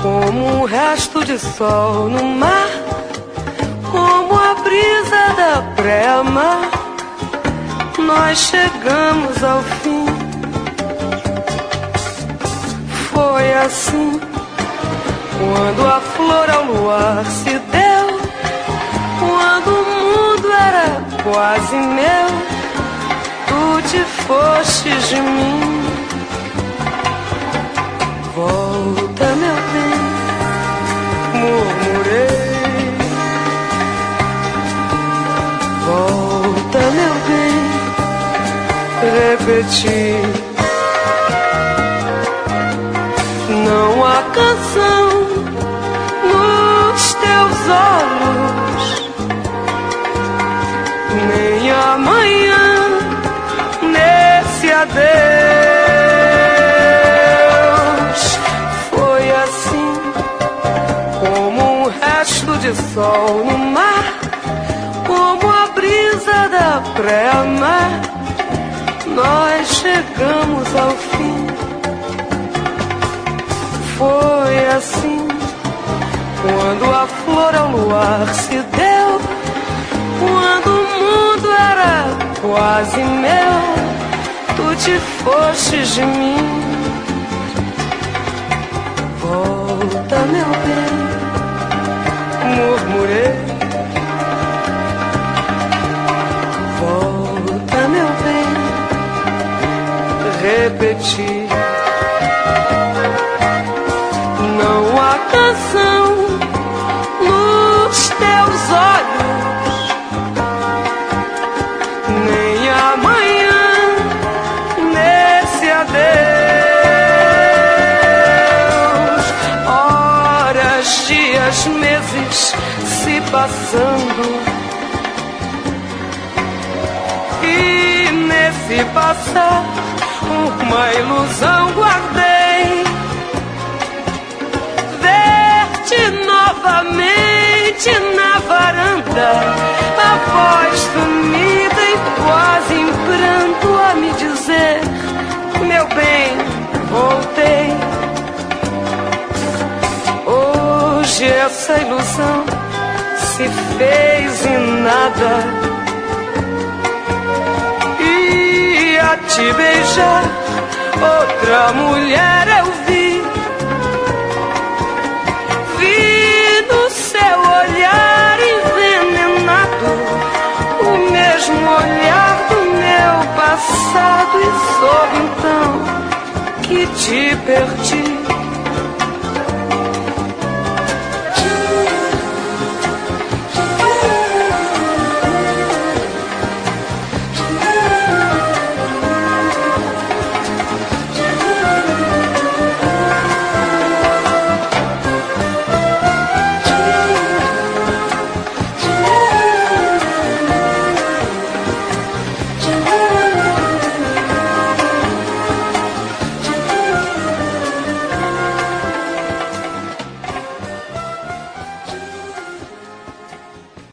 como um resto de sol no mar, como a brisa da pré-mar, nós chegamos ao fim. Foi assim, quando a flor ao luar se deu, quando o mundo era quase meu, tu te fostes de mim. Volta, meu bem, murmurei. Volta, meu bem, repeti. Não há canção nos teus olhos, nem amanhã nesse adeus. Foi assim, como um resto de sol no mar, como a brisa da pré-mar, nós chegamos ao fim. Foi assim, quando a flor ao luar se deu, quando o mundo era quase meu, tu te fostes de mim. Volta, meu bem, murmurei. Volta, meu bem, repeti. Não há canção nos teus olhos, nem amanhã nesse adeus. Horas, dias, meses se passando, e nesse passar uma ilusão guardei. Novamente na varanda, a voz sumida e quase em pranto a me dizer: meu bem, voltei. Hoje essa ilusão se fez em nada, e a te beijar outra mulher eu vi. Olhar envenenado, o mesmo olhar do meu passado, e soube então que te perdi.